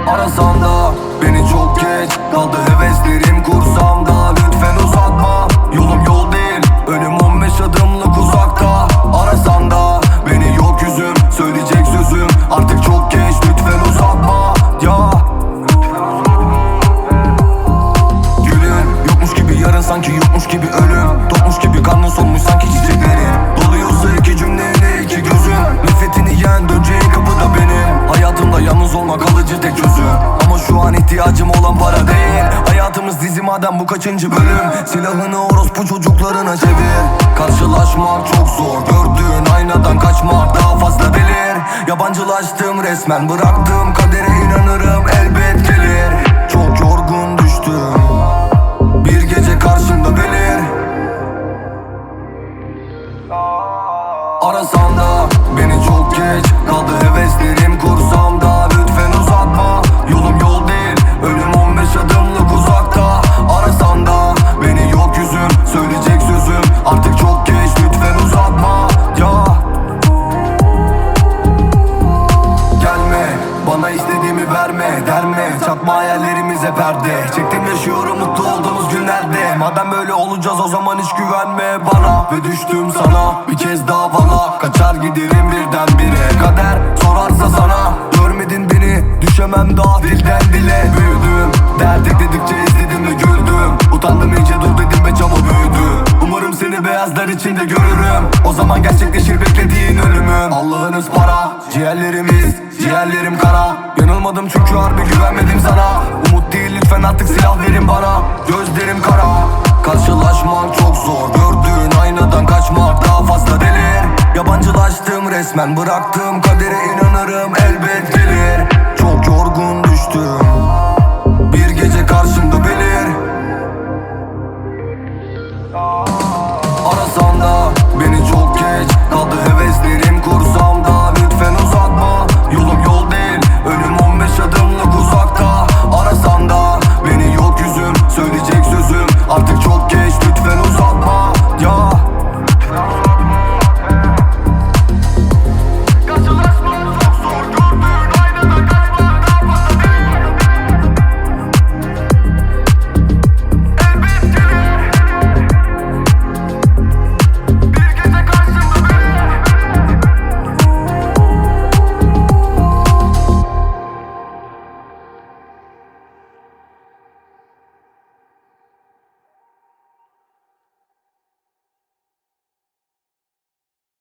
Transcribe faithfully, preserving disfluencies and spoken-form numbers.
Arasan da beni çok geç kaldı heveslerim kursamda. Lütfen uzatma, yolum yol değil, önüm on beş adımlık uzakta. Arasan da beni yok yüzüm, söyleyecek sözüm artık çok geç. Lütfen uzatma ya. Gülün yokmuş gibi yarın, sanki yokmuş gibi ölüm. Tokmuş gibi karnın solmuş sanki çiçeklerin. Doluyorsa iki cümleyle iki gözüm. Nefretini yen döneceğin kapıda benim. Hayatımda yalnız olmak kalıcı tek çözüm. Ama şu an ihtiyacım olan para değil. Hayatımız dizi madem bu kaçıncı bölüm. Silahını orospu çocuklarına çevir. Karşılaşmak çok zor, gördüğün aynadan kaçmak daha fazla delir. Yabancılaştım resmen, bıraktığım kadere inanırım elbet gelir. Çok yorgun düştüm, bir gece karşımda belir. Arasan da beni çok geç kaldı heveslerim kursamda. Lütfen uzatma, yolum yol değil, önüm on beş adımlık uzakta. Arasan da beni yok yüzüm, söyleyecek sözüm artık çok geç. Lütfen uzatma ya. Gelme bana istediğimi verme, derme çakma hayallerimize perde. Çektim yaşıyorum mutlu olduğumuz günlerde. Madem böyle olacağız o zaman hiç güvenme bana. Ve düştüm sana bir kez daha bana. Kaçar giderim birdenbire, kader sorarsa sana. Görmedin beni, düşemem daha dilden dile. Büyüdüm, dert ekledikçe izledim ve güldüm. Utandım iyice, dur dedim ve çaba büyüdü. Umarım seni beyazlar içinde görürüm. O zaman gerçekleşir beklediğin ölümün. Allah'ınız para, ciğerlerimiz, ciğerlerim kara. Yanılmadım çünkü harbi güvenmedim sana. Umut değil lütfen artık silah verin bana. Gözlerim kara, karşılaşmak çok zor, gördüğün aynadan kaçmak daha fazla delir. Yabancılaştım resmen, bıraktığım kadere inanırım elbet gelir. Çok yorgun düştüm,